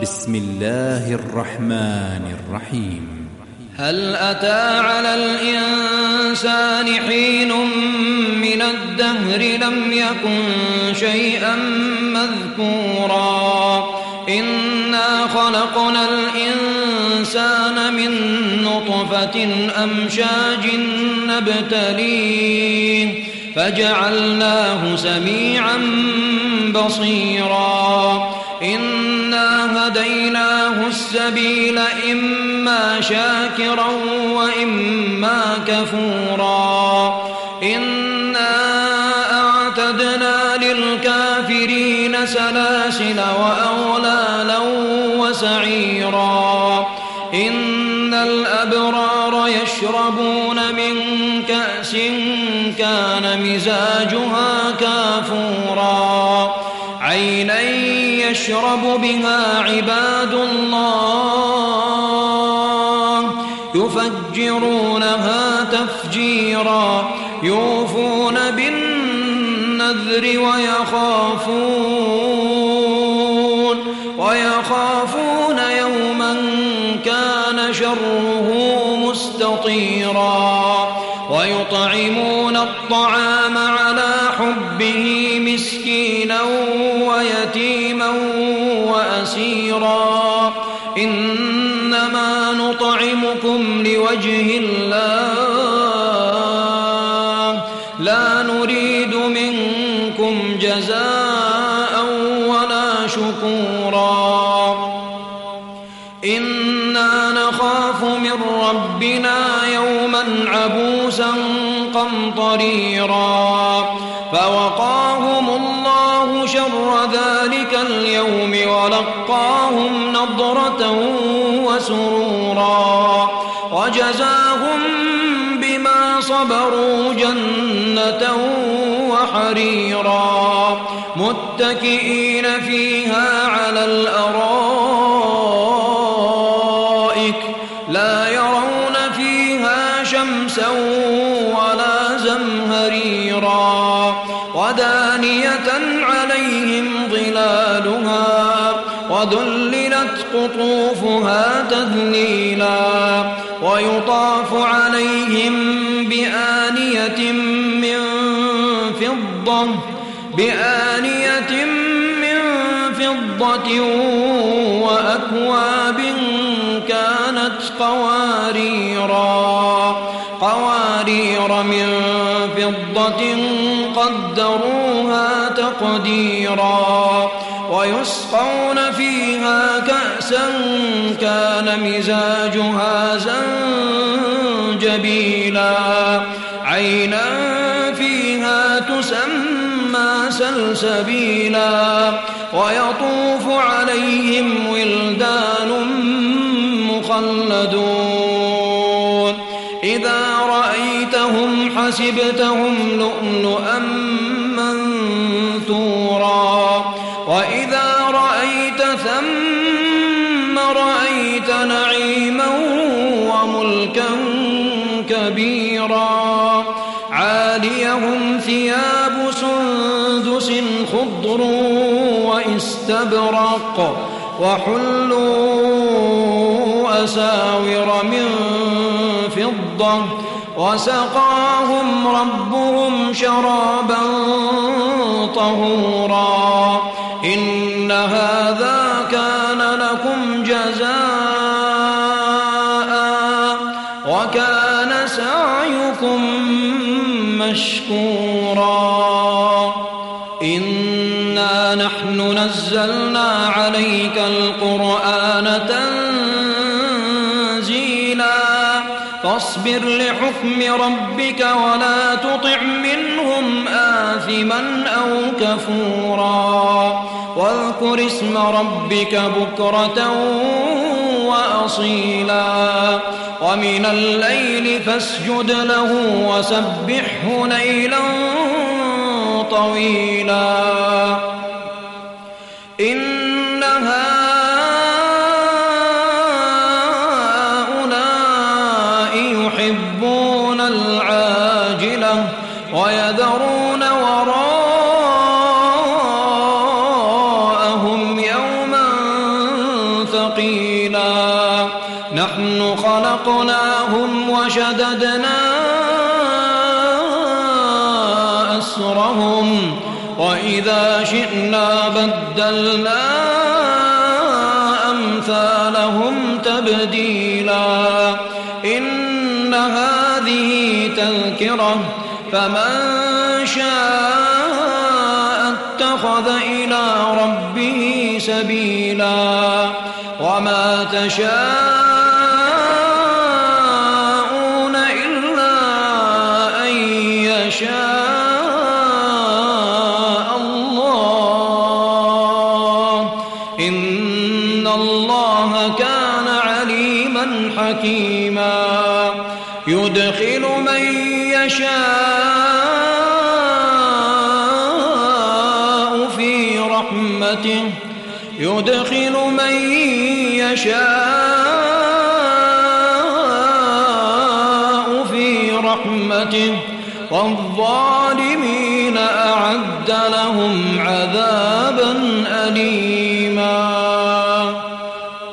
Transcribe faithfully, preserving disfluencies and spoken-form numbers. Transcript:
بسم الله الرحمن الرحيم. هل أتى على الإنسان حين من الدهر لم يكن شيئا مذكورا إنا خلقنا الإنسان من نطفة أمشاج نبتليه فجعلناه سميعا بصيرا إنا هديناه السبيل إما شاكرا وإما كفورا إنا أعتدنا للكافرين سلاسل وأغلالا وسعيرا إن الأبرار يشربون من كأس كان مزاجها كافورا عينا يشرب بها عباد الله يفجرونها تفجيرا يوفون بالنذر ويخافون ويخافون يوما كان شره مستطيرا ويطعمون الطعام على حبه مسكينا ويتيما وأسيرا إنما نطعمكم لوجه الله لا نريد منكم جزاء ولا شكورا إنا نخاف من ربنا يوما عبوسا قمطريرا فوقاهم الله شر ذلك اليوم ولقاهم نضرة وسرورا وجزاهم بما صبروا جنة وحريرا متكئين فيها على الأرائك لا يرون فيها شمسا ولا زمهريرا ودانية عليهم ظلالها وذللت قطوفها تذليلا ويطاف عليهم بآنية من فضة بآنية من فضة وأكواب كانت قواريرا قوارير من فضة قدروها تقديرا ويسقون فيها كأسا كان مزاجها زنجبيلا عينا فيها تسمى سلسبيلا ويطوف عليهم ولدان مخلدون إذا رأيتهم حسبتهم لؤلؤا منثورا وإذا رأيت ثم رأيت نعيما وملكا كبيرا عاليهم ثياب سندس خضر واستبرق وحلوا أساور من فضة وسقاهم ربهم شرابا طهورا إن هذا كان لكم جزاء وكان سعيكم مشكورا إنا نحن نزلنا عليك القرآن تنزيلا فاصبر لحكم ربك ولا تطع منهم آثما أو كفورا واذكر اسم ربك بكرة وأصيلا ومن الليل فاسجد له وسبحه ليلا طويلا إن هؤلاء يحبون العاجلة ويذرون وراءهم يوما ثقيلا نحن خلقناهم وشددنا أسرهم وإذا شئنا بدلنا أمثالهم تبديلا إن هذه تذكرة فمن شاء اتخذ إلى ربه سبيلا وما تشاءون إلا أن يشاء الله إن الله كان عليما حكيما يدخل من يشاء في رحمته يدخل من يشاء في رحمته والظالمين أعد لهم عذابا أليما